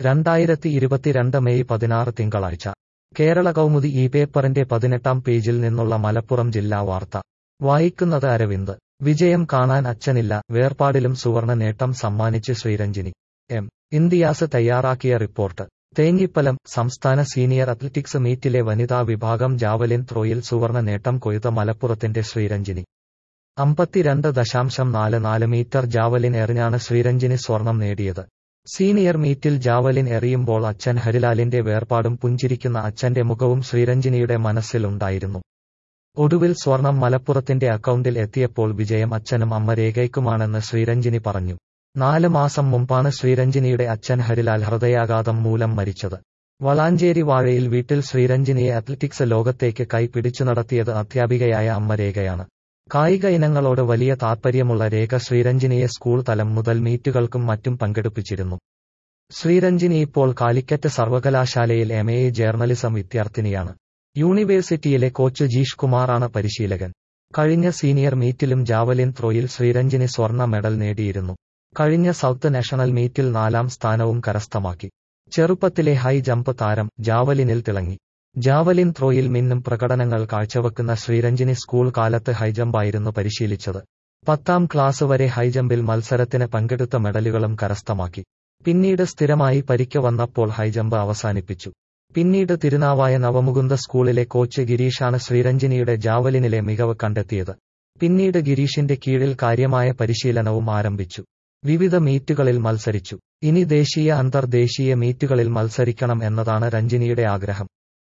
2022 May 16 തിങ്കളാഴ്ച കേരള കൗമുദി ഈ പേപ്പറിന്റെ 18-ാം പേജിൽ നിന്നുള്ള മലപ്പുറം ജില്ലാ വാർത്ത വായിക്കുന്നത് അരവിന്ദ്. വിജയം കാണാൻ അച്ഛനില്ല, വേർപാടിലും സുവർണ നേട്ടം സമ്മാനിച്ച് ശ്രീരഞ്ജിനി. എം. ഇന്ദിയാസ് തയ്യാറാക്കിയ റിപ്പോർട്ട്. തേഞ്ഞിപ്പലം. സംസ്ഥാന സീനിയർ അത്ലറ്റിക്സ് മീറ്റിലെ വനിതാ വിഭാഗം ജാവലിൻ ത്രോയിൽ സുവർണ നേട്ടം കൊയ്ത മലപ്പുറത്തിന്റെ ശ്രീരഞ്ജിനി. 52.44 മീറ്റർ ജാവലിൻ എറിഞ്ഞാണ് ശ്രീരഞ്ജിനി സ്വർണം നേടിയത്. സീനിയർ മീറ്റിൽ ജാവലിൻ എറിയുമ്പോൾ അച്ഛൻ ഹരിലാലിന്റെ വേർപാടും പുഞ്ചിരിക്കുന്ന അച്ഛന്റെ മുഖവും ശ്രീരഞ്ജിനിയുടെ മനസ്സിൽ ഉണ്ടായിരുന്നു. ഒടുവിൽ സ്വർണം മലപ്പുറത്തിന്റെ അക്കൗണ്ടിൽ എത്തിയപ്പോൾ വിജയം അച്ഛനും അമ്മ രേഖയ്ക്കുമാണെന്ന് ശ്രീരഞ്ജിനി പറഞ്ഞു. 4 മാസം മുമ്പാണ് ശ്രീരഞ്ജിനിയുടെ അച്ഛൻ ഹരിലാൽ ഹൃദയാഘാതം മൂലം മരിച്ചത്. വളാഞ്ചേരി വാഴയിൽ വീട്ടിൽ ശ്രീരഞ്ജിനിയെ അത്ലറ്റിക്സ് ലോകത്തേക്ക് കൈ പിടിച്ചു നടത്തിയത് അധ്യാപികയായ അമ്മ രേഖയാണ്. കായിക ഇനങ്ങളോട് വലിയ താൽപര്യമുള്ള രേഖ ശ്രീരഞ്ജിനിയെ സ്കൂൾ തലം മുതൽ മീറ്റുകൾക്കും മറ്റും പങ്കെടുപ്പിച്ചിരുന്നു. ശ്രീരഞ്ജിനി ഇപ്പോൾ കാലിക്കറ്റ് സർവകലാശാലയിൽ MA ജേർണലിസം വിദ്യാർത്ഥിനിയാണ്. യൂണിവേഴ്സിറ്റിയിലെ കോച്ച് ജീഷ് കുമാറാണ് പരിശീലകൻ. കഴിഞ്ഞ സീനിയർ മീറ്റിലും ജാവലിൻ ത്രോയിൽ ശ്രീരഞ്ജിനി സ്വർണ്ണ മെഡൽ നേടിയിരുന്നു. കഴിഞ്ഞ സൗത്ത് നാഷണൽ മീറ്റിൽ 4ാം സ്ഥാനവും കരസ്ഥമാക്കി. ചെറുപ്പത്തിലെ ഹൈ ജമ്പ് താരം, ജാവലിനിൽ തിളങ്ങി. ജാവലിൻ ത്രോയിൽ മിന്നും പ്രകടനങ്ങൾ കാഴ്ചവെക്കുന്ന ശ്രീരഞ്ജിനി സ്കൂൾ കാലത്ത് ഹൈജമ്പായിരുന്നു പരിശീലിച്ചത്. 10ാം ക്ലാസ് വരെ ഹൈജമ്പിൽ മത്സരത്തിന് പങ്കെടുത്ത മെഡലുകളും കരസ്ഥമാക്കി. പിന്നീട് സ്ഥിരമായി പരിക്ക് വന്നപ്പോൾ ഹൈജമ്പ് അവസാനിപ്പിച്ചു. പിന്നീട് തിരുനാവായ നവമുകുന്ദ സ്കൂളിലെ കോച്ച് ഗിരീഷാണ് ശ്രീരഞ്ജിനിയുടെ ജാവലിനിലെ മികവ് കണ്ടെത്തിയത്. പിന്നീട് ഗിരീഷിന്റെ കീഴിൽ കാര്യമായ പരിശീലനവും ആരംഭിച്ചു. വിവിധ മീറ്റുകളിൽ മത്സരിച്ചു. ഇനി ദേശീയ അന്തർദേശീയ മീറ്റുകളിൽ മത്സരിക്കണം എന്നതാണ് രഞ്ജിനിയുടെ ആഗ്രഹം.